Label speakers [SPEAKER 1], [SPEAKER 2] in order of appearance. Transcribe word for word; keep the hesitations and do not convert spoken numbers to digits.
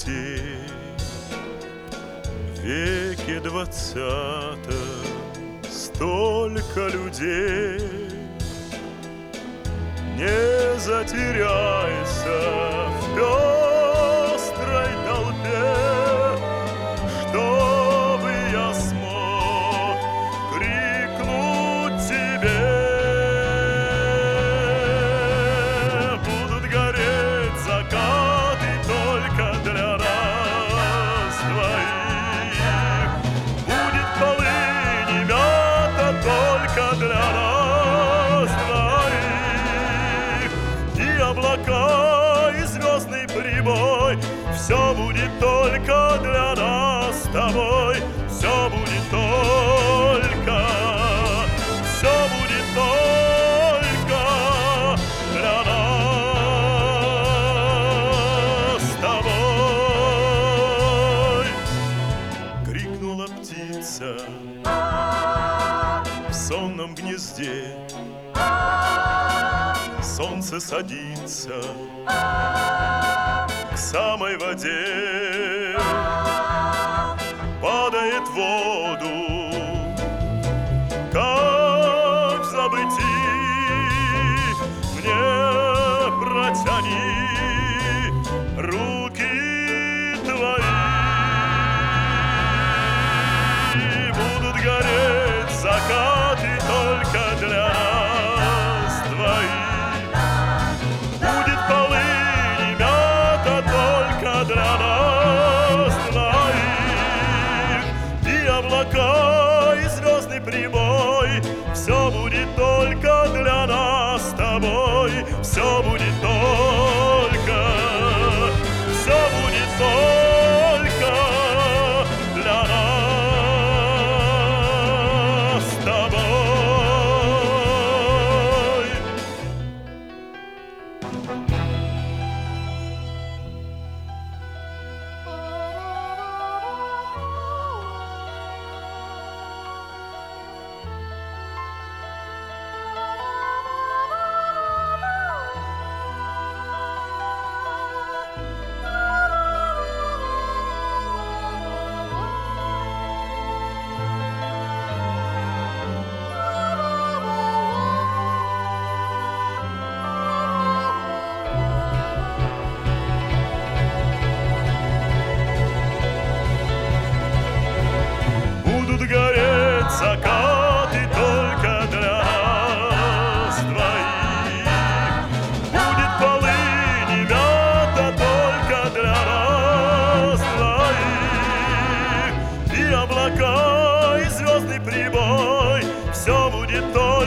[SPEAKER 1] детей. В веке двадцатом столько людей. Не затеряйся в пестрой толпе, чтобы я смог крикнуть тебе. Будут гореть закаты только для нас двоих. Будет полынь и мята только для нас двоих. И облака, и звездный прибой, все будет только для нас с тобой. Все будет только, все будет только для нас с тобой. Крикнула птица в сонном гнезде. Солнце садится к самой воде, падает в воду, как в забытии. Мне протяни руки твои. Будут гореть закаты только для нас двоих. Будет полынь и мята только для нас двоих. И облака, и звездный прибой, все будет только для нас с тобой. Все будет только, все будет только для нас с тобой. Будут гореть закаты только для нас двоих. Будет полынь и мята только для нас двоих. И облака, и звездный прибой, все будет только